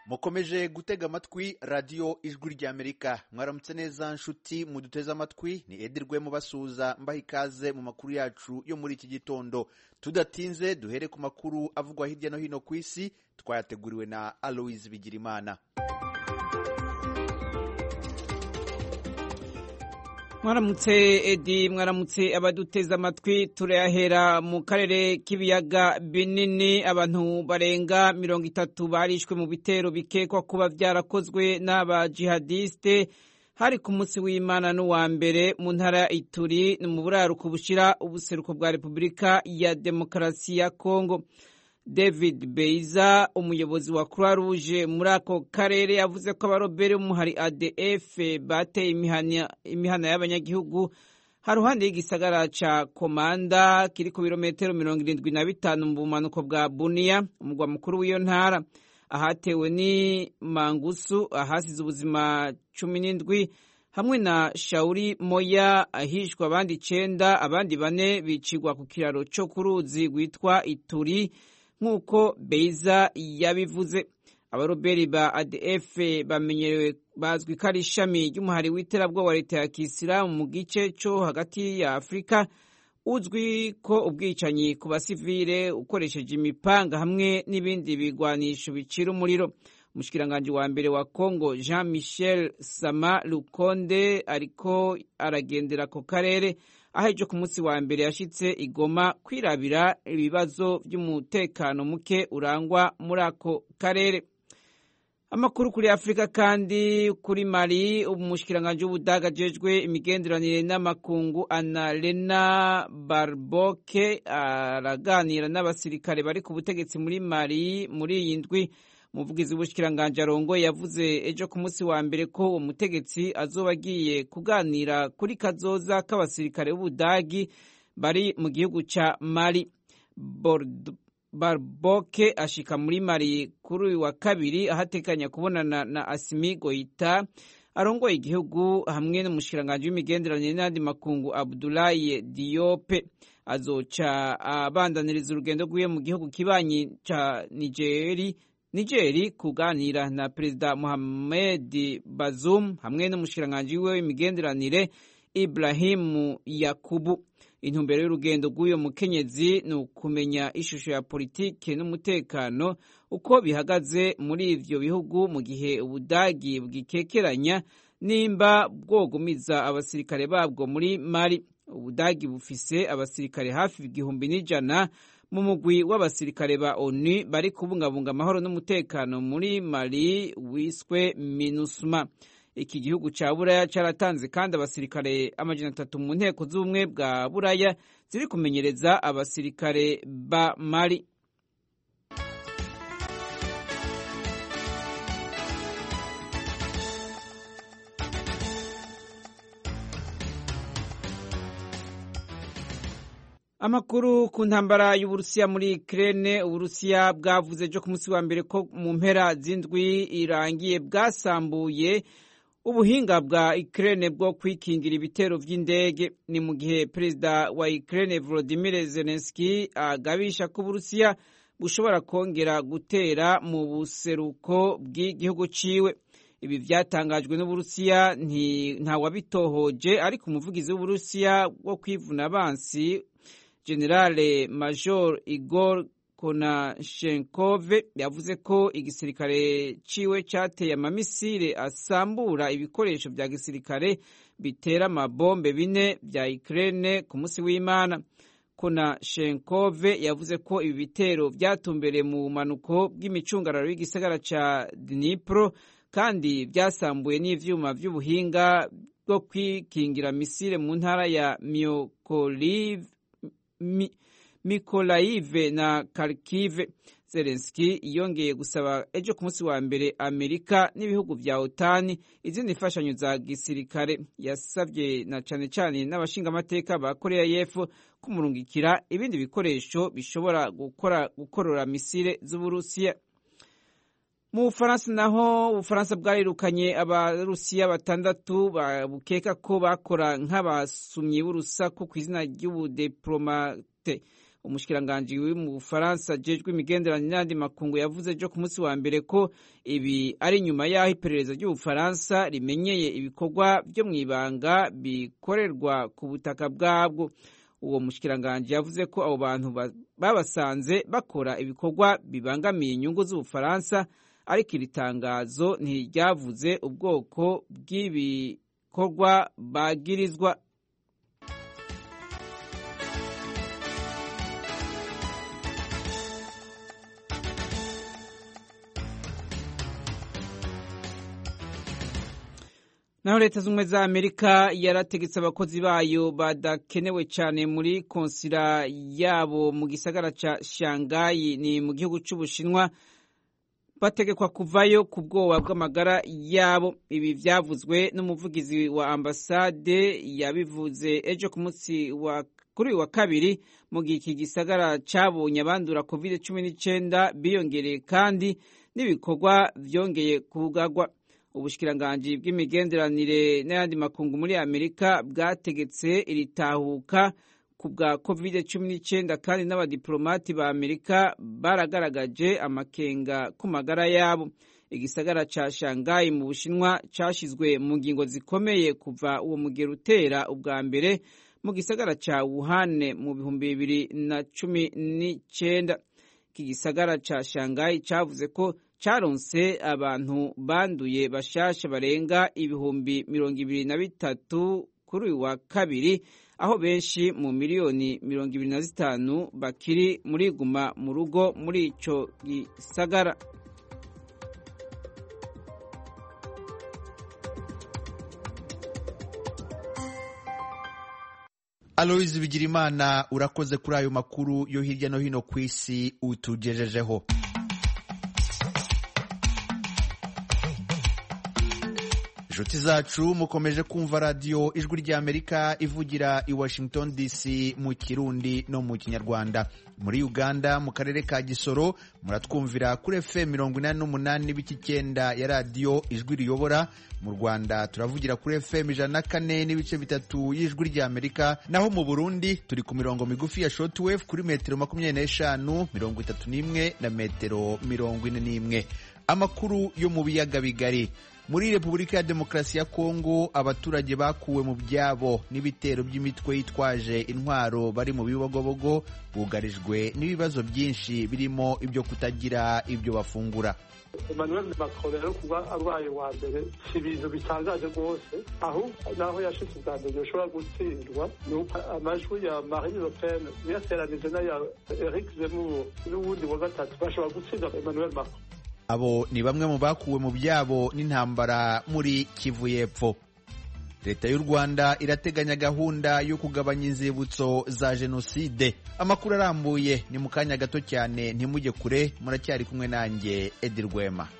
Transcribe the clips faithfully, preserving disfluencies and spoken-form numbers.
mukomeje gutega amatwi radiyo ijwi ry'Amerika. Mwaramutse neza nshuti muduteze amatwi, ni Edirwe mubasuhuza mbaha ikaze mu makuru yacu yo muri iki gitondo. Tudatinze duhere ku makuru avugwa hirya no hino ku isi, twayateguriwe na Aloise Bigirimana. Mwaramutse Edi, mwaramutse abaduteze amatwi. Turayahera mu karere k'ibiyaga binini. Abantu barenga mirongo itatu barishwe mu bitero bikekwa kuba byarakozwe n'aba jihadiste hari ku munsi w'Imana n'uwa mbere mu ntara ya Ituri mu buraruko bushira ubuseruko bwa Repubulika ya Demokarasi ya Kongo. David Beiza, umuyobozi wa Croix Rouge muri ako karere, yavuze ko abarobere b'umuhari A D F bateye imihana, imihana y'abanyagihugu haruhande y'igisagara ca Komanda kiri ku birometero mirongo irindwi na bitanu mu bumanuko bwa Bunia, umugwa mukuru w'iyo ntara. Ahatewe ni Mangusu ahasize ubuzima cumi n'indwi hamwe na Shauri Moya ahishwa abandi icenda, abandi bane bicirwa ku kiraro co ku ruzi rwitwa Ituri nk'uko Beiza yabivuze. Abaroberi ba A D F bamenyerewe bazwi ko ari ishami ry'umuhari w'iterabwoba wa leta ya Kisilamu mu gice co hagati ya Afrika, uzwi ko ubwicanyi ku basivile ukoresheje imipanga hamwe n'ibindi bigwanisho bicira umuriro. Umushikiranganje wa mbere wa Kongo Jean Michel Sama Lukonde ariko aragendera ko karere aho ejo ku munsi wa mbere yashitse Igoma kwirabira ibibazo by'umutekano muke urangwa muri ako karere. Amakuru kuri Afrika kandi kuri Mali, umushikiranganje w'Ubudaga ajejwe imigenderanire n'amakungu Annalena Barboke araganira n'abasirikare bari ku butegetsi muri Mali muri iyi ndwi. Umuvugizi w'ubushikiranganje arongoye yavuze ejo ku munsi wa mbere ko uwo mutegetsi azoba agiye kuganira kuri kazoza k'abasirikare b'Ubudagi bari mu gihugu ca Mali. Barboke ashika muri Mali kuri uyu wa kabiri ahatekanya kubonana na Assimi Goita arongoye igihugu hamwe n'umushikiranganje w'imigenderanire n'andi makungu Abdoulaye Diop. Azoca abandaniriza urugendo rwiwe mu gihugu kibanyi ca Nigeri Nigeri kuganira na Perezida Mohamed Bazoum hamwe n'umushikiranganje wiwe w'imigenderanire Ibrahim Yakubu. Intumbero y'urugendo rw'uyo mukenyezi ni ukumenya ishusho ya politike n'umutekano uko bihagaze muri ivyo bihugu mu gihe Ubudagi bwikekeranya nimba bwogumiza abasirikare babwo muri Mali. Ubudagi bufise abasirikare hafi igihumbi n'ijana mu mugwi w'abasirikare ba ONU bari kubungabunga amahoro n'umutekano muri Mali wiswe MINUSMA. Iki gihugu ca Buraya caratanze kandi abasirikare amajana atatu mu nteko z'ubumwe bwa Buraya ziri kumenyereza abasirikare ba Mali. Amakuru ku ntambara y'Uburusiya muri Ukraine. Uburusiya bwavuze ejo ku munsi wa mbere ko mu mpera z'indwi irangiye bwasambuye ubuhinga bwa Ukraine bwo kwikingira ibitero vy'indege. Ni mu gihe perezida wa Ukraine Volodymyr Zelensky agabisha ko Uburusiya bushobora kongera gutera mu buseruko bw'igihugu ciwe. Ibi vyatangajwe n'Uburusiya nta wabitohoje, ariko umuvugizi w'Uburusiya wo kwivuna abansi Generale Major Igor Konashenkov yavuze ko igisirikare ciwe cateye amamisire asambura ibikoresho vya gisirikare bitera amabombe bine vya Ukraine ku munsi w'Imana. Konashenkov yavuze ko ibi bitero vyatumbereye mu bumanuko bw'imicungararo y'igisagara ca Dnipro kandi vyasambuye n'ivyuma vy'ubuhinga bwo kwikingira misile mu ntara ya Mykolaiv Mi, Mykolaiv na Kharkiv. Zelensky yongeye gusaba ejo ku munsi wa mbere Amerika n'ibihugu vya OTAN izindi mfashanyo za gisirikare. Yasavye na cane cane n'abashinga amateka ba Korea y'Epfo kumurungikira ibindi bikoresho bishobora gukora gukorora misile z'Uburusiya. Mu Bufaransa naho, Ubufaransa bwarirukanye abarusiya batandatu bukeka ko bakora nk'abasumyi b'urusaku ku izina ry'ubudiplomate umushikiranganji wi mu Bufaransa jejwe imigenderanire n'andi makungu yavuze ejo ku munsi wa mbere ko ibi ari nyuma y'aho iperereza ry'Ubufaransa rimenyeye ibikorwa byo mw'ibanga bikorerwa ku butaka bwabwo. Uwo mushikiranganji yavuze ko abo bantu babasanze bakora ibikorwa bibangamiye inyungu z'Ubufaransa, ariko iri tangazo ntiryavuze ubwoko bw'ibikorwa bagirizwa. Naho leta z'ubumwe za Amerika yarategetse abakozi bayo badakenewe cyane muri konsila yabo mu gisagara ca Shanghai ni mu gihugu c'Ubushinwa bategekwa kuvayo ku bwoba bw'amagara yabo. Ibi vyavuzwe n'umuvugizi wa ambasade yabivuze ejo ku munsi wa kuri wa kabiri mu gihe iki gisagara cabonye abandura covid cumi n'icenda biyongereye kandi n'ibikorwa vyongeye kugagwa. Ubushikiranganji bw'imigenderanire n'ayandi makungu muri Amerika bwategetse iritahuka ku bwa covid cumi n'icenda kandi n'abadiplomati ba Amerika baragaragaje amakenga ku magara yabo. Igisagara ca Shanghai mu Bushinwa cashizwe mu ngingo zikomeye kuva uwo mugero utera ubwa mbere mu gisagara ca Wuhan mu bihumbi bibiri na cumi n'icenda. Iki gisagara ca Shanghai cavuze ko caronse abantu banduye bashasha barenga ibihumbi mirongo ibiri na bitatu kuri uyu wa kabiri, aho benshi mu miliyoni mirongo ibiri na zitanu bakiri muri guma mu rugo muri ico gisagara. Aloise Bigirimana, urakoze kuri ayo makuru yo hirya no hino ku isi utugejejeho. Inshuti zacu mukomeje kumva radio Ijwi ry'Amerika ivugira i Washington D C mu Kirundi no mu Kinyarwanda. Muri Uganda mu karere ka Gisoro muratwumvira kuri F M mirongo inani n'umunani n'ibice icyenda ya radio Ijwi riyobora. Mu Rwanda turavugira kuri F M ijana na kane n'ibice bitatu y'Ijwi ry'Amerika, naho mu Burundi turi ku mirongo migufi ya shortwave kuri metero makumyabiri n'eshanu, mirongo itatu n'imwe na metero mirongo ine n'imwe. Amakuru yo mu biyaga bigari. Muri Repubulika ya Demokarasi ya Kongo abaturage bakuwe mu byabo n'ibitero by'imitwe yitwaje intwaro bari mu bibogobogo bugarijwe n'ibibazo byinshi birimo ibyo kutagira ibyo bafungura. Emmanuel Macron rero kuba abaye wa mbere si ibintu bitangaje rwose, aho naho yashitse ubwa mbere yoshobora gutsindwa nuko amajwi ya Marine Le Pen yaseranije n'aya Eric Zemmour n'uwundi wa gatatu bashobora gutsinda Emmanuel Macron. Abo ni bamwe mu bakuwe mu byabo n'intambara muri Kivu y'Epfo. Leta y'u Rwanda irateganya gahunda yo kugabanya inzibutso za jenoside. Amakuru arambuye ni mu kanya gato cyane, ntimujye kure, muracyari kumwe nanjye Edi Rwema.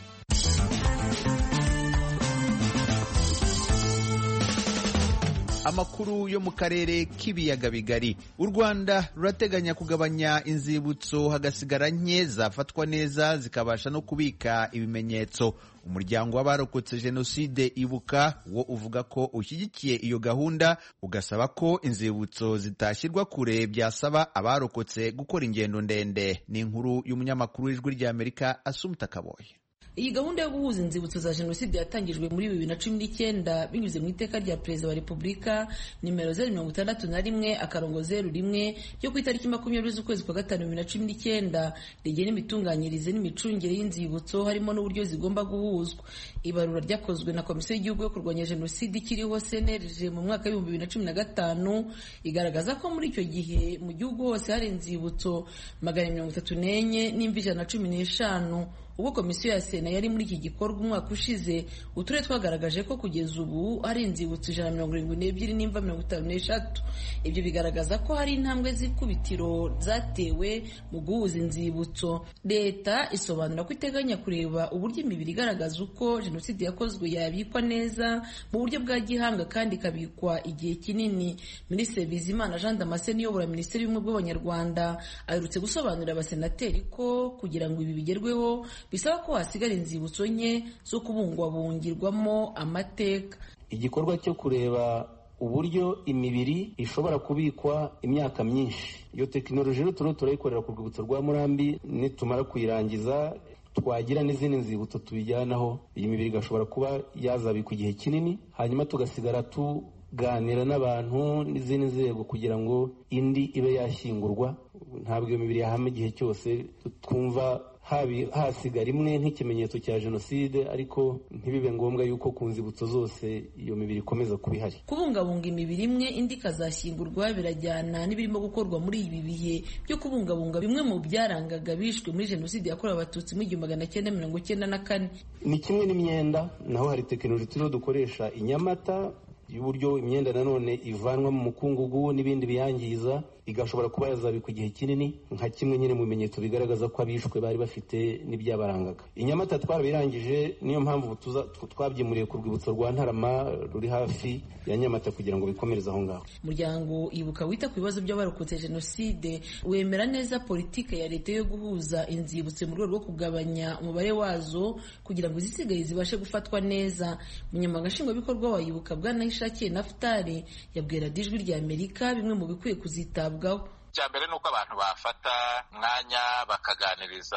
Amakuru yo mu karere k'ibiyaga bigari. U Rwanda rurateganya kugabanya inzibutso hagasigara nke zafatwa neza zikabasha no kubika ibimenyetso. Umuryango w'abarokotse jenoside Ibuka wo uvuga ko ushyigikiye iyo gahunda, ugasaba ko inzibutso zitashyirwa kure byasaba abarokotse gukora ingendo ndende. Ni inkuru y'umunyamakuru w'Ijwi ry'Amerika Asumta Kaboye. Iyi gahunda yo guhuza inzibutso za jenoside yatangijwe muri bibiri na cumi n'icyenda binyuze mu iteka rya Perezida wa Repubulika nimero zeru mirongo itandatu na rimwe akarongo zeru rimwe ryo ku itariki makumyabiri z'ukwezi kwa gatanu bibiri na cumi n'icyenda rigena imitunganyirize n'imicungire y'inzibutso harimo n'uburyo zigomba guhuzwa. Ibarura ryakozwe na Komisiyo y'Igihugu yo kurwanya jenoside ikiriho C N R G mu mwaka w'ibihumbi bibiri na cumi na gatanu igaragaza ko muri icyo gihe mu gihugu hose hari inzibutso magana mirongo itatu n'enye n'imvi ijana na cumi n'eshanu. Ubwo komisiyo ya Sena yari muri iki gikorwa umwaka ushize, uturere twagaragaje ko kugeza ubu hari inzibutso ijana na mirongo irindwi n'ebyiri n'imva mirongo itanu n'eshatu. Ibyo bigaragaza ko hari intambwe z'ikubitiro zatewe mu guhuza inzibutso. Leta isobanura ko iteganya kureba uburyo imibiri igaragaza uko jenoside yakozwe yabikwa neza mu buryo bwa gihanga kandi ikabikwa igihe kinini. Minisitiri Bizimana Jean Damascene uyobora Minisiteri y'Ubumwe bw'Abanyarwanda aherutse gusobanurira abasenateri ko kugira ngo ibi bigerweho bisaba ko hasigara inzibutso nke zo kubungwabungirwamo amateka. Igikorwa cyo kureba uburyo imibiri ishobora kubikwa imyaka myinshi. Iyo tekinoloji rero turiho turayikorera ku rwibutso rwa Murambi, nitumara kuyirangiza twagira n'izindi nzibutso tubijyanaho, iyi mibiri igashobora kuba yazabikwa igihe kinini, hanyuma tugasigara tuganira n'abantu n'izindi nzego kugira ngo indi ibe yashyingurwa. Ntabwo iyo mibiri yahama igihe cyose, twumva hasigara imwe nk'ikimenyetso cya jenoside, ariko ntibibe ngombwa yuko ku nzibutso zose iyo mibiri ikomeza kuba ihari. Kubungabunga imibiri imwe indi ikazashyingurwa birajyana n'ibirimo gukorwa muri ibi bihe byo kubungabunga bimwe mu byarangaga bishwe muri jenoside yakorewe abatutsi mu igihumbi magana cyenda mirongo cyenda na kane. Ni kimwe n'imyenda, naho hari tekinoloji turiho dukoresha i Nyamata y'uburyo imyenda nanone ivanwa mu mukungugu n'ibindi biyangiza, igashobora kuba yazabikwa igihe kinini, nka kimwe nyine mu bimenyetso bigaragaza ko abishwe bari bafite n'ibyabarangaga. I Nyamata twarabirangije, niyo mpamvu twabyimuriye ku rwibutso rwa Ntarama ruri hafi ya Nyamata kugira ngo bikomereze aho ngaho. Umuryango Ibuka wita ku bibazo by'abarokotse jenoside wemera neza politike ya leta yo guhuza inzibutso mu rwego rwo kugabanya umubare wazo kugira ngo izisigaye zibashe gufatwa neza. Umunyamabanga nshingwabikorwa wa Ibuka Bwana Ishakiye Naftali yabwira Ijwi rya Amerika bimwe mu bikwiye kuzitabwaho. Icya mbere ni uko abantu bafata umwanya bakaganiriza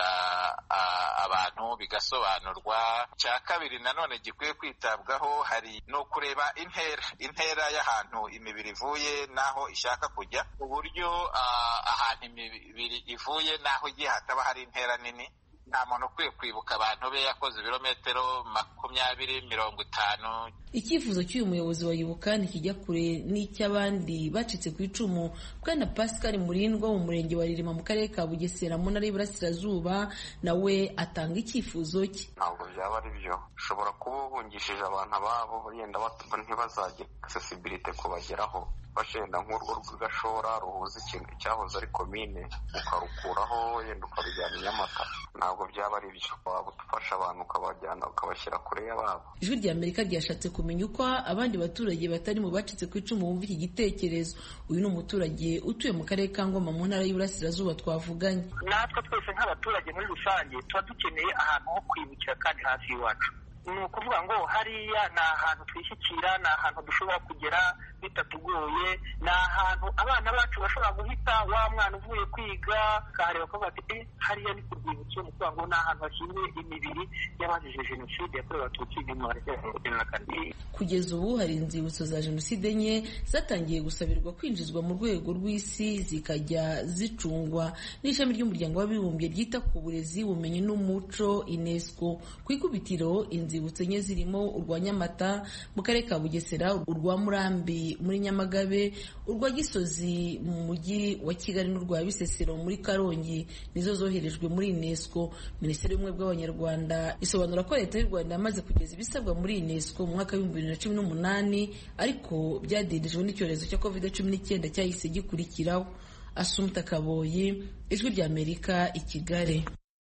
abantu bigasobanurwa. Icya kabiri nanone gikwiye kwitabwaho hari no kureba intera intera y'ahantu imibiri ivuye n'aho ishaka kujya, uburyo ahantu imibiri ivuye n'aho igiye hataba hari intera nini. Nta muntu ukwiye kwibuka abantu be yakoze ibirometero makumyabiri mirongo itanu. Icyifuzo cy'uyu muyobozi wa Ibuka ntikijya kure n'icy'abandi bacitse ku icumu. Bwana Pascal Murindwa mu murenge wa Ririma mu karere ka Bugesera mu ntara y'Iburasirazuba nawe atanga icyifuzo cye. Ntabwo byaba ari byo, ushobora kuba uhungishije abantu ababo yenda ntibazagire accessibility kubageraho, bashenda nk'urwo rw'Igashora ruhuza ikintu cyahoze ari komine ukarukuraho yenda ukabijyana i Nyamata. Ntabwo byaba ari byo, waba udufasha abantu ukabajyana ukabashyira kure y'ababo. Ijwi rya Amerika ryashatse kumenya uko abandi baturage batari mu bacitse ku icumu bumva iki gitekerezo. Uyu ni umuturage utuye mu karere ka Ngoma mu ntara y'Iburasirazuba twavuganye. Natwe twese nk'abaturage muri rusange tuba dukeneye ahantu ho kwibukira kandi hafi y'iwacu. Ni ukuvuga ngo hariya ni ahantu twishyikira, ni ahantu dushobora kugera bitatugoye, ni ahantu abana bacu bashobora guhita wa mwana uvuye kwiga kahareba ko bati eh hariya ni ku rwibutso. Ni ukuvuga ngo ni ahantu hashyinguye imibiri y'abazize jenoside yakorewe abatutsi mu gihumbi kimwe magana cyenda na kane. Kugeza ubu hari inzibutso za jenoside enye zatangiye gusabirwa kwinjizwa mu rwego rw'isi zikajya zicungwa n'ishami ry'umuryango w'abibumbye ryita ku burezi, ubumenyi n'umuco UNESCO. Ku ikubitiro inzibutso enye zirimo urwa Nyamata mu karere ka Bugesera, urwa Murambi muri Nyamagabe, urwa Gisozi mu mujyi wa Kigali n'urwa Bisesero muri Karongi nizo zoherejwe muri UNESCO. Minisiteri y'Ubumwe bw'Abanyarwanda isobanura ko leta y'u Rwanda yamaze kugeza ibisabwa muri UNESCO mu mwaka w'ibihumbi bibiri na cumi n'umunani, ariko byadindijwe n'icyorezo cya covid cumi n'icyenda cyahise gikurikiraho. Asumta Kaboyi, Ijwi rya Amerika, i Kigali.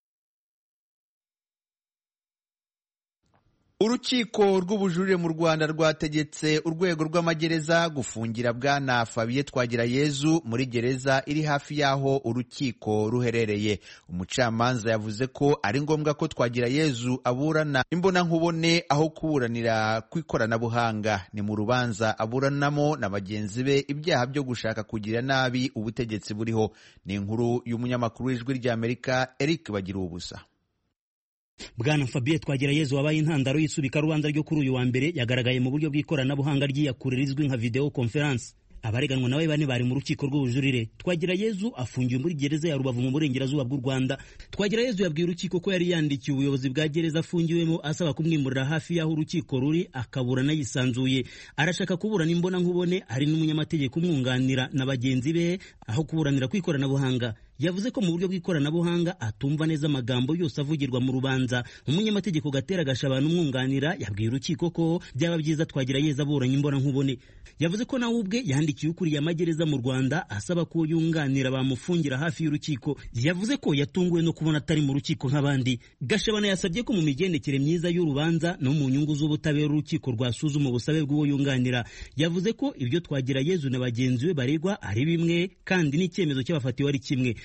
Urukiko rw'ubujurire mu Rwanda rwategetse urwego rw'amagereza gufungira Bwana Fabien Twagirayezu muri gereza iri hafi y'aho urukiko ruherereye. Umucamanza yavuze ko ari ngombwa ko Twagirayezu aburana imbonankubone aho kuburanira kw'ikoranabuhanga. Ni mu rubanza aburanamo na bagenzi be ibyaha byo gushaka kugira nabi ubutegetsi buriho. Ni inkuru y'umunyamakuru w'Ijwi rya Amerika Eric Bagiruwubusa. Bwana Fabien Twagirayezu wabaye intandaro y'isubika rubanza ryo kuri uyu wa mbere yagaragaye mu buryo bw'ikoranabuhanga ry'iyakure rizwi nka video conference. Abareganwa nawe bane bari mu rukiko rw'ubujurire. Twagirayezu afungiwe muri gereza ya Rubavu mu burengerazuba bw'u Rwanda. Twagirayezu yabwiye urukiko ko yari yandikiye ubuyobozi bwa gereza afungiwemo asaba kumwimurira hafi y'aho urukiko ruri akaburana yisanzuye. Arashaka kuburana imbona nkubone ari n'umunyamategeko umwunganira na bagenzi be aho kuburanira kw'ikoranabuhanga. Yavuze ko mu buryo bw'ikoranabuhanga atumva neza amagambo yose avugirwa mu rubanza. Umunyamategeko Gatera Gashabana umwunganira yabwiye urukiko ko byaba byiza Twagirayezu aburanye imbona nkubone. Yavuze ko nawe ubwe yandikiye ukuriye amagereza mu Rwanda asaba ko yunganira bamufungira hafi y'urukiko. Yavuze ko yatunguwe no kubona atari mu rukiko nk'abandi. Gashabana yasabye ko mu migendekere myiza y'urubanza no mu nyungu z'ubutabera urukiko rwasuzuma ubusabe bw'uwo yunganira. Yavuze ko ibyo Twagirayezu na bagenzi be baregwa ari bimwe kandi n'icyemezo cy'abafatiwe ari kimwe.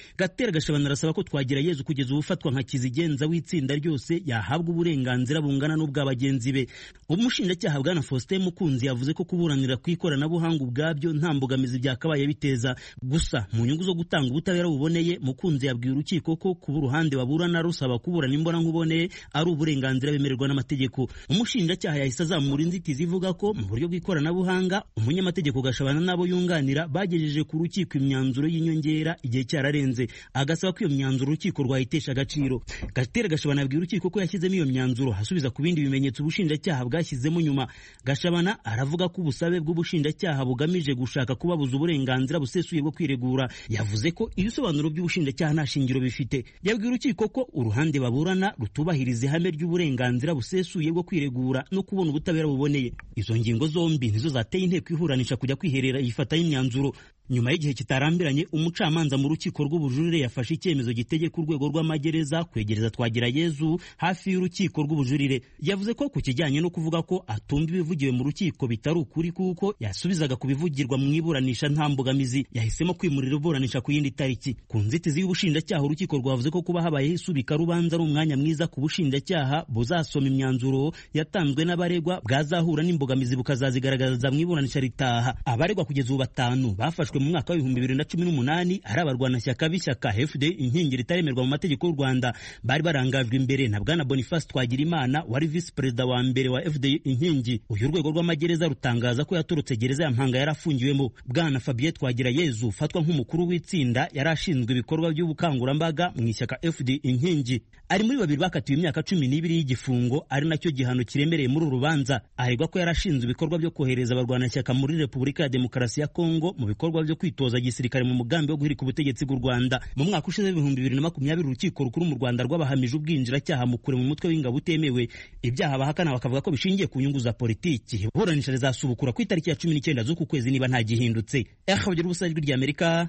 Gatera Gashabana arasaba ko Twagirayezu kugeza ubufatwa nka kizigenza w'itsinda ryose yahabwa uburenganzira bungana n'ubwa bagenzi be. Umushinjacyaha Bwana Faustin Mukunzi yavuze ko kuburanira ku ikoranabuhanga ubwabyo nta mbogamizi byakabaye biteza, gusa mu nyungu zo gutanga ubutabera buboneye Mukunzi yabwiye urukiko ko kuba uruhande baburana rusaba kuburana imbona nkuboneye ari uburenganzira bemererwa n'amategeko. Umushinjacyaha yahise azamura inzitizi ivuga ko mu buryo bw'ikoranabuhanga umunyamategeko Gashabana nabo yunganira bagejeje ku rukiko imyanzuro y'inyongera igihe cyararenze, agasaba ko iyo myanzuro urukiko rwayitesha agaciro. Gatera Gashabana yabwiye urukiko ko yashyizemo iyo myanzuro hasubiza ku bindi bimenyetso ubushinjacyaha bwashyizemo nyuma. Gashabana aravuga ko ubusabe bw'ubushinjacyaha bugamije gushaka kubabuza uburenganzira busesuye bwo kwiregura. Yavuze ko ibisobanuro by'ubushinjacyaha nta shingiro bifite. Yabwiye urukiko ko uruhande baburana rutubahiriza ihame ry'uburenganzira busesuye bwo kwiregura no kubona ubutabera buboneye. Izo ngingo zombi nizo zateye inteko ihuranisha kujya kwiherera yifataho imyanzuro. Nyuma y'igihe kitarambiranye umucamanza mu rukiko rw'ubujurire yafashe icyemezo gitegeka urwego rw'amagereza kwegereza Twagirayezu hafi y'urukiko rw'ubujurire. Yavuze ko ku kijyanye no kuvuga ko atumva ibivugiwe mu rukiko bitari ukuri kuko yasubizaga ku bivugirwa mu iburanisha nta mbogamizi, yahisemo kwimurira iburanisha ku yindi tariki. Ku nzitizi y'ubushinjacyaha urukiko rwavuze ko kuba habayeho isubika rubanza ari umwanya mwiza ku bushinjacyaha buzasoma imyanzuro yatanzwe n'abaregwa bwazahura n'imbogamizi bukazazigaragaza mu iburanisha ritaha. Abaregwa kugeza ubu batanu bafashwe mu mwaka w'ibihumbi bibiri na cumi n'umunani ari abarwanashyaka b'ishyaka F D inkingi ritaremerwa mu mategeko y'u Rwanda, bari barangajwe imbere na Bwana Boniface Twagirimana wari visi perezida wa mbere wa F D inkingi. Uyu rwego rw'amagereza rutangaza ko yatorotse gereza ya Mpanga yarafungiwemo. Bwana Fabien Twagirayezu ufatwa nk'umukuru w'itsinda yari ashinzwe ibikorwa by'ubukangurambaga mu ishyaka F D inkingi. Ari muri babiri bakatiwe imyaka cumi n'ibiri y'igifungo, ari nacyo gihano kiremereye muri uru rubanza. Aregwa ko yarashinzwe ibikorwa byo kohereza abarwanashyaka muri Repubulika ya Demokarasi ya Kongo mu bikorwa byo kwitoza gisirikare mu mugambi wo guhirika ubutegetsi bw'u Rwanda. Mu mwaka ushize w'ibihumbi bibiri na makumyabiri urukiko rukuru mu Rwanda rwabahamije ubwinjiracyaha mu kure mu mutwe w'ingabo utemewe. Ibyaha bahakana bakavuga ko bishingiye ku nyungu za politiki. Iburanisha rizasubukura ku itariki ya cumi n'icyenda z'uku kwezi niba nta gihindutse. Akabagira ubusajwi ry'Amerika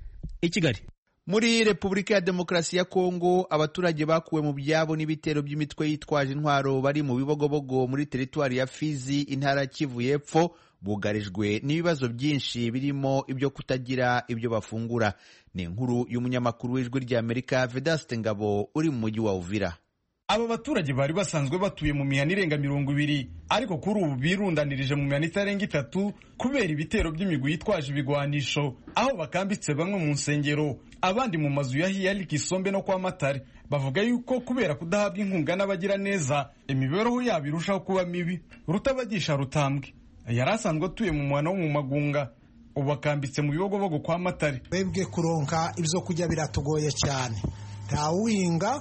i Kigali. Muri Repubulika ya Demokarasi ya Kongo abaturage bakuwe mu byabo n'ibitero by'imitwe yitwaje intwaro bari mu bibogobogo muri teritwari ya Fizi intara Kivu y'Epfo bugarijwe n'ibibazo byinshi birimo ibyo kutagira ibyo bafungura. Ni inkuru y'umunyamakuru w'ijwi ry'Amerika Vedaste Ngabo uri mu mujyi wa Uvira. Aba baturage bari basanzwe batuye mu mihana irenga mirongo ibiri, ariko kuri ubu birundanirije mu mihana itarenga itatu kubera ibitero by'imigwi yitwaje ibigwanisho, aho bakambitse bamwe mu nsengero abandi mu mazu ya Hiyali Kisombe no kwa Matare. Bavuga yuko kubera kudahabwa inkunga n'abagira neza imibereho yabo irushaho kuba mibi. Rutabagisha Rutambwe yari asanzwe atuye mu mwana wo mu Magunga, ubu akambitse mu bibogobogo kwa Matare. Bebwe kuronka ibyo kujya biratugoye cyane, nta winga.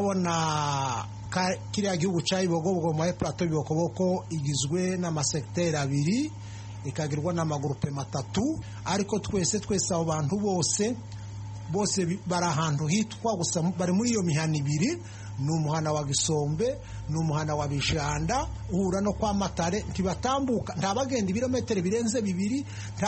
Urabona kiriya gihugu cya Ibogobogo mu plateau y'Ibokoboko igizwe n'amasekiteri abiri ikagirwa n'amagurupe matatu, ariko twese twese abo bantu bose bose bari ahantu hitwa gusa bari muri iyo mihana ibiri. Ni umuhana wa Gisombe, ni umuhana wa Bijanda, uhura no kwa Matare. Ntibatambuka, nta bagenda ibirometero birenze bibiri,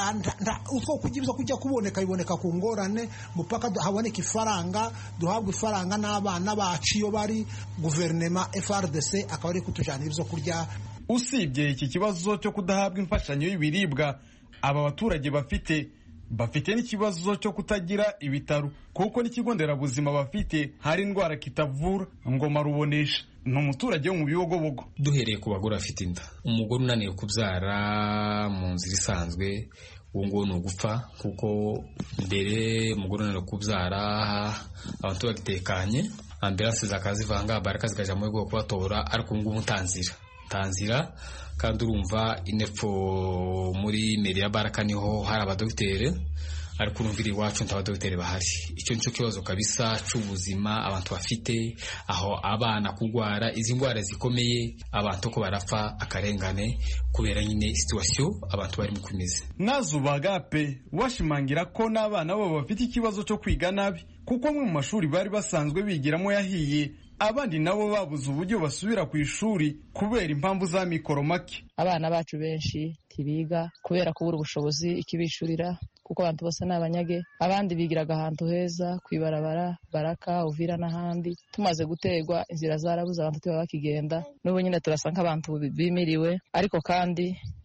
utwo kujya ibyo kujya kuboneka biboneka ku ngorane mupaka haboneka ifaranga, duhabwa ifaranga n'abana bacu iyo bari guverinema F R D C akaba ari kutujana ibyo kurya. Usibye iki kibazo cyo kudahabwa imfashanyo y'ibiribwa, aba baturage bafite bafite n'ikibazo cyo kutagira ibitaro, kuko n'ikigo nderabuzima bafite hari indwara kitavura. Ngoma Rubonesha ni umuturage wo mu bibogobogo. Duhereye ku bagore bafite inda, umugore unaniwe kubyara mu nzira isanzwe uwo nguwo ni ugupfa, kuko mbere umugore unaniwe kubyara abantu bagitekanye, ambulanse zakazivanga baraka zikaja mu rwego kubatora, ariko ngubu ntanzira tanzira kandi urumva inepfo muri meri ya Baraka niho hari abadokiteri, ariko urumvira iwacu nta badokiteri bahari. Icyo nicyo kibazo kabisa cy'ubuzima abantu bafite, aho abana kugwara izi ndwara zikomeye, abantu ko barapfa akarengane kubera nyine situation abantu bari mu kumeze. Nazubagape washimangira ko n'abana babo bafite ikibazo cyo kwiga nabi, kuko mu mashuri bari basanzwe bigiramo yahiye, abandi nabo babuze uburyo basubira ku ishuri kubera impamvu za mikoro make. Abana bacu benshi tibiga kubera kubura ubushobozi ikibishurira, kuko abantu bose n'abanyage. Abandi bigiraga ahantu heza kwibarabara Baraka, Uvira n'ahandi. Tumaze gutegwa inzira zarabuze abantu tiba bakigenda, n'ubu nyine turasa nk'abantu bimiriwe, ariko kandi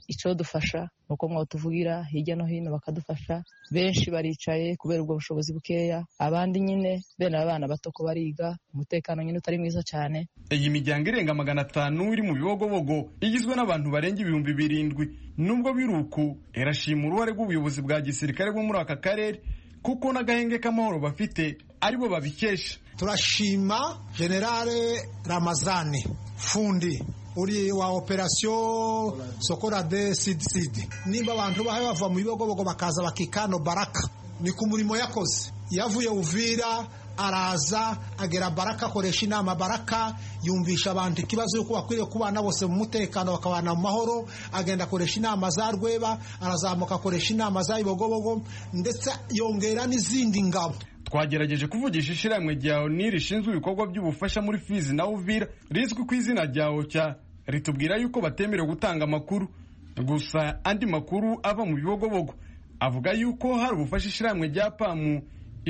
ico dufasha nuko mwotuvugira hirya no hino bakadufasha. Benshi baricaye kubera ubwo bushobozi bukeya, abandi nyine bene abana bato ko bariga, umutekano nyine utari mwiza cyane. Iyi miryango irenga magana atanu iri mu bibogobogo igizwe n'abantu barenga ibihumbi birindwi. Nubwo biruku irashima uruhare rw'ubuyobozi bwa gisirikare bwo muri aka karere kuko n'agahenge k'amahoro bafite aribo babikesha. Turashima Generale Ramazani Fundi uri wa operasiyo Sokora de Sid Sid. Nimba abantu bahe bava mu bibogobogo bakaza bakikano Baraka, ni ku murimo yakoze. Yavuye Uvira araza agera Baraka, akoresha inama Baraka, yumvisha abantu ikibazo yuko bakwiriye kubana bose mu mutekano bakabana mu mahoro. Agenda akoresha inama za Rweba, arazamuka akoresha inama za Ibogobogo, ndetse yongera n'izindi ngabo. Twagerageje kuvugisha ishiramwe rya O N U rishinzwe ibikorwa by'ubufasha muri Fizi na Uvira rizwi ku izina rya Ocha, ritubwira yuko batemerewe gutanga amakuru. Gusa andi makuru ava mu bibogobogo avuga yuko hari ubufasha ishiramwe rya Pamu,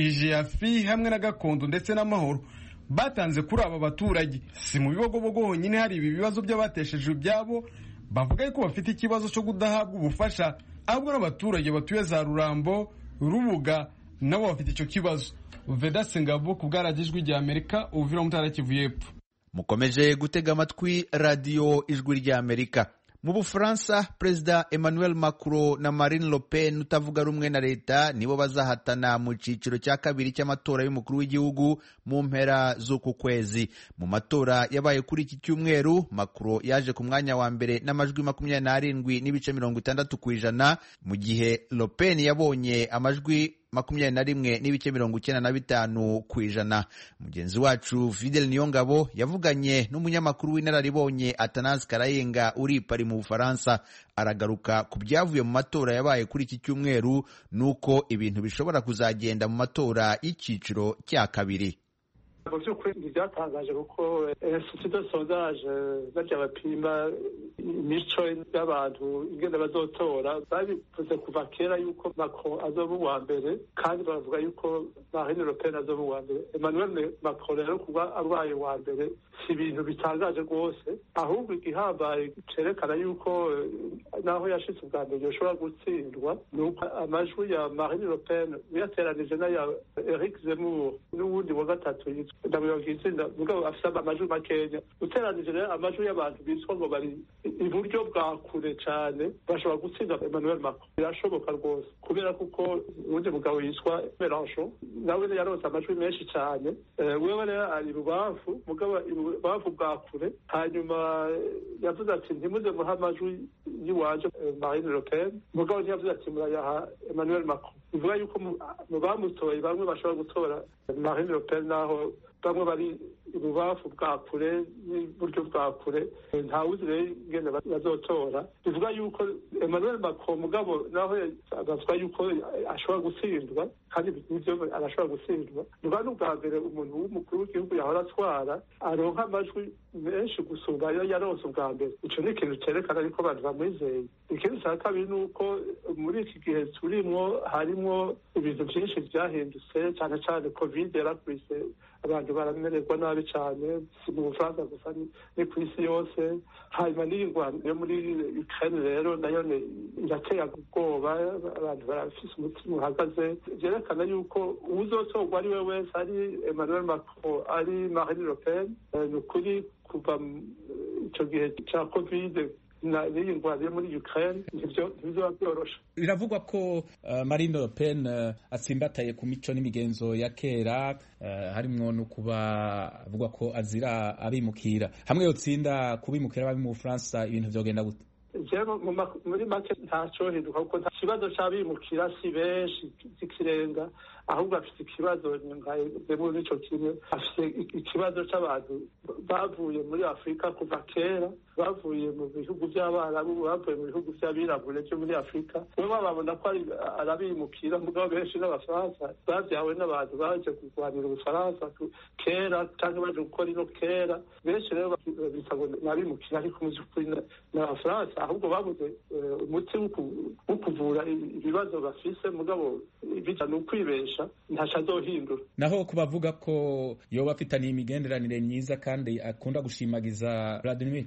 Ijeafi hamwe na Gakondo ndetse n'amahoro batanze kuri aba baturage. Si mu bibogobogo honyine hari ibi bibazo by'abatesheje ibyabo, bavuga yuko bafite ikibazo cyo kudahabwa ubufasha, ahubwo n'abaturage batuye za Rurambo, Rubuga nabo bafite icyo kibazo. Vedaste Ngabo ku bwaragijwi rya Amerika, Uvira mu Ntara Kivu y'Epfo. Mukomeje gutega amatwi radio Ijwi rya Amerika. Mu Bufaransa, Perezida Emmanuel Macron na Marine Le Pen utavuga rumwe na leta nibo bazahatana mu ciciro cya kabiri cy'amatora y'umukuru w'igihugu mu mpera z'uku kwezi. Mu matora yabaye kuri iki cyumweru, Macron yaje ku mwanya wa mbere n'amajwi makumyabiri n'arindwi n'ibice mirongo itandatu ku ijana, mu gihe Le Pen yabonye amajwi makumyabiri na rimwe n'ibice mirongo icyenda na bitanu ku ijana. Mugenzi wacu Fidel Niyongabo yavuganye n'umunyamakuru w'inararibonye Athanase Karayenga uri Paris mu Bufaransa, aragaruka ku byavuye mu matora yabaye kuri iki cyumweru nuko ibintu bishobora kuzagenda mu matora y'iciciro cya kabiri. Mu by'ukuri ntibyatangaje kuko institut de sondage barya bapima imico y'abantu ingene bazotora babivuze kuva kera yuko Macron azoba uwa mbere, kandi baravuga yuko Marine Le Pen azoba uwa mbere. Emmanuel Macron rero kuba arwaye uwa mbere si ibintu bitangaje rwose, ahubwo igihambaye cerekana yuko naho yashitse ubwa mbere yoshobora gutsindwa nuko amajwi ya Marine Le Pen yateranije n'aya Eric Zemmour n'uwundi wa gatatu ndabiyogitsinda mugabo afise amajwi makenya. Uteranije rero amajwi y'abantu biswa ngo bari iburyo bwa kure cyane bashobora gutsinda Emmanuel Macron. Birashoboka rwose kubera kuko uwundi mugabo yitwa Mélenchon nawe yaronse amajwi menshi cyane. Wewe rero ari rubavu mugabo ibubavu bwa kure, hanyuma yavuze ati ntimuze muha amajwi yiwanje Marine Le Pen, mugabo ntiyavuze ati murayaha Emmanuel Macron. Bivuga yuko mu bamutoye bamwe bashobora gutora Marine Le Pen naho bamwe bari ibubafu bwa kure n'uburyo bwa kure, ntawuzi rero ingene bazotora. Bivuga yuko Emmanuel Macron mugabo naho bavuga yuko ashobora gutsindwa, kandi nivyo arashobora gutsindwa. Bivuga n'ubwa mbere umuntu w'umukuru w'igihugu yahora atwara aronka amajwi menshi gusumba ayo yaronse ubwa mbere. Ico ni ikintu cerekana ariko abantu bamwizeye. Ikindi cya kabiri ni uko muri iki gihe turimwo harimwo ibintu byinshi byahindutse, cyane cyane covid yarakwise abantu baramererwa nabi cyane, si mu Bufaransa gusa ni ku isi yose. Hanyuma n'ingwano yo muri Ukraine rero nayo irateye ubwoba, abantu barafise umutima uhagaze. Vyerekana yuko uwuzotorwa ari we wese, ari Emmanuel Macron ari Marine Le Pen, ni ukuri kuva icyo gihe cya covid n'iyi ngwano yo muri Ukraine ntibizoba byoroshe. Biravugwa ko uh, Marine Le Pen uh, atsimbataye ku mico n'imigenzo ya kera, uh, harimwo no kuba avugwa ko azira abimukira. Hamwe yotsinda kubimukira babi mu Bufaransa ibintu vyogenda gute? Jewe muri make ntacohinduka kuko nta kibazo c'abimukira si benshi ikirenga, ahubwo afite ikibazo nkaye nico kimwe, afite ikibazo c'abantu bavuye muri Afurika kuva kera, bavuye mu bihugu by'Abarabu, bavuye mu bihugu by'abirabure byo muri Afurika. We babona ko arabimukira, mugabo benshi n'Abafaransa bavyawe n'abantu baje kurwanira Ubufaransa kera canke baje gukora ino kera. Benshi rero bita ngo nabimukira, ariko mu by'ukuri n'Abafaransa ahubwo babuze umuti wo kuvura ibibazo bafise, mugabo bija n'ukwibesha ntaca azohindura. Naho kubavuga ko yoba afitaniye imigenderanire myiza kandi akunda gushimagiza Vladimir Putin,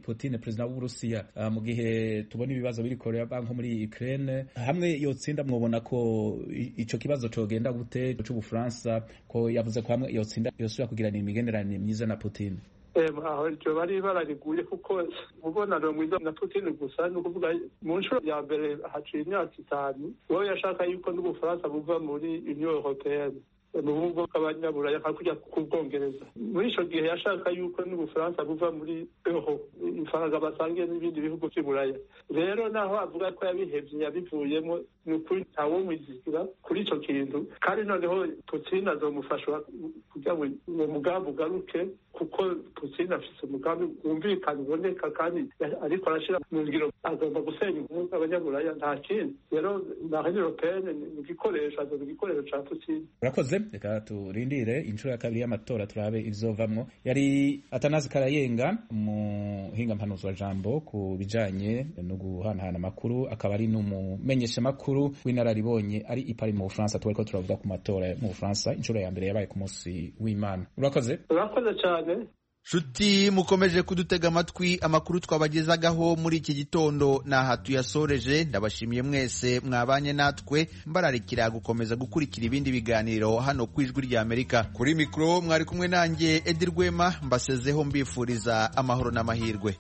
perezida w'Uburusiya uh, mu gihe tubona ibibazo biri Korea nko muri Ukraine hamwe yotsinda mwobona ko ico kibazo cogenda gute c'Ubufaransa ko yavuze ko hamwe yotsinda yosubira kugirana imigenderanire myiza na Putin? aho iryo bari barariguye kuko umubonano mwiza na Putin gusa ni ukuvuga mu nshuro ya mbere haciye imyaka itanu uwo yashaka yuko n'Ubufaransa buva muri Union Européenne mu bumvo bw'abanyaburaya hakujya ku Bwongereza. Muri ico gihe yashaka yuko n'Ubufaransa buva muri euro ifaranga basangiye n'ibindi bihugu vy'Iburaya. Rero naho avuga ko yabihevye yabivuyemo ni ukuri ntawo mwizigura kuri ico kintu, kandi noneho Putin azomufasha kugira ngo uwo mugambi ugaruke kuko Putin afise umugambi wumvikana uboneka kandi ariko arashira mu ngiro agomba gusenya ubumwe bw'abanyaburaya nta kindi. Rero na Union Européenne ni igikoresho azoba igikoresho ca Putin. Urakoze, reka turindire inshuro ya kabiri y'amatora turabe izovamwo. Yari Atanazi Karayenga umuhinga mpanuzwa jambo ku bijanye no guhanahana amakuru, akaba ari n'umumenyesha makuru w'inararibonye ari i Paris mu Bufaransa. Twariko turavuga ku matora mu Bufaransa inshuro ya mbere yabaye ku munsi w'Imana. Urakoze. Urakoze cyane. Shuti mukomeje kudutega amatwi, amakuru twabagezagaho muri iki gitondo naha tuyasoreje. Ndabashimiye mwese mwabanye natwe, mbararikira gukomeza gukurikira ibindi biganiro hano ku Ijwi rya Amerika. Kuri mikro mwari kumwe nanjye Edi Rwema, mbasezeho mbifuriza amahoro n'amahirwe.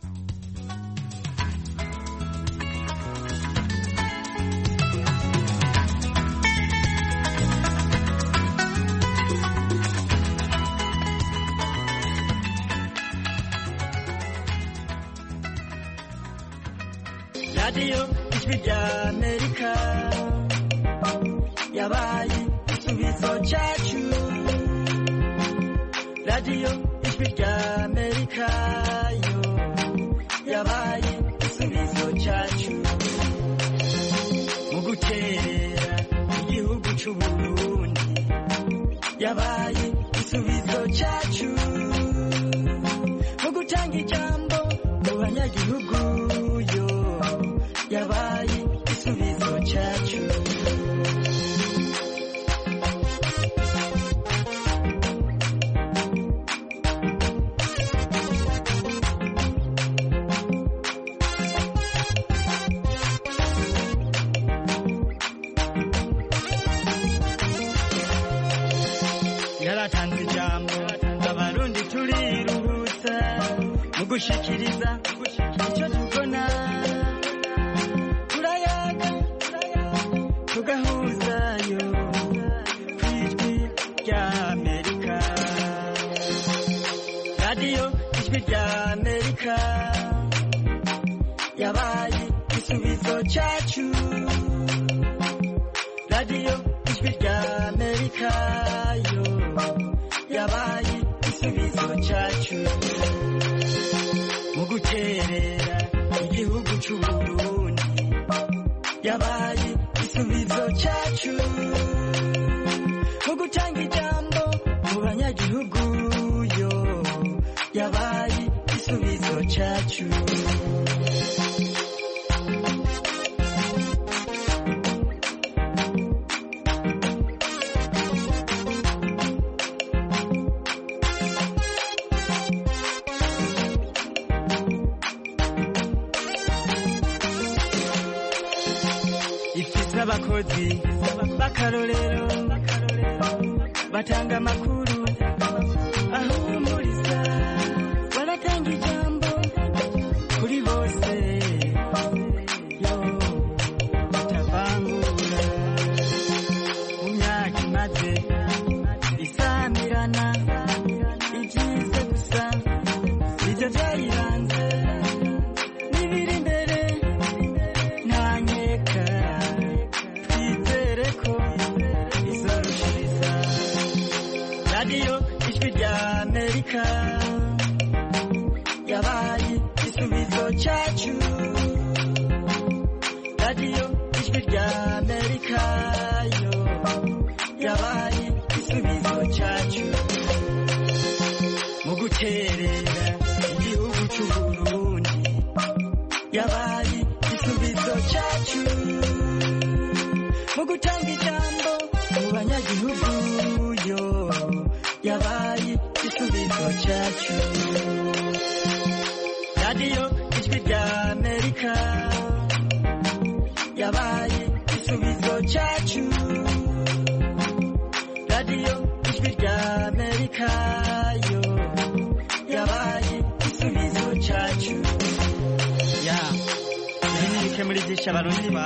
Radio Ijwi rya Amerika yabaye igisubizo cyacu. Radio Ijwi rya Amerika yo yabaye igisubizo cyacu mu gutera igihugu cy'u Burundi, yabaye igisubizo cyacu mu gutanga ijambo mu banyagihugu yo yabaye igisubizo cyacu. Yaratanze ijambo abarundi turiruhutsa mu gushikiriza icyo tubona, tugahuzayo ku Ijwi rya Amerika. Radio Ijwi rya Amerika yabaye igisubizo cyacu. Radio Ijwi rya Amerika yo yabaye igisubizo cyacu mu guterera igihugu cy'u Burundi, yabaye igisubizo cyacu mu gutanga ijambo mu banyagihugu yo yabaye igisubizo cyacu. Abakozi bakarorero batanga amakuru ahumuriza, baratanga ijambo kuri bose yo batavangura. Mu myaka imaze isamirana igize gusa ibyo byayiranze n'ibiri imbere nta nkeka izorushiriza. Radio Ijwi rya Amerika yabaye igisubizo cyacu. Radio Ijwi rya Amerika yo yabaye igisubizo cyacu mu guterera igihugu cy'u Burundi, yabaye igisubizo cyacu mu gutanga ijambo mu banyagihugu yo yabaye igisubizo cyacu. Radio Ijwi amerika yabaye igisubizo cyacu radiyo ijwi rya amerika yo yabaye igisubizo cyacu ya nimurike muri byinshi abarundi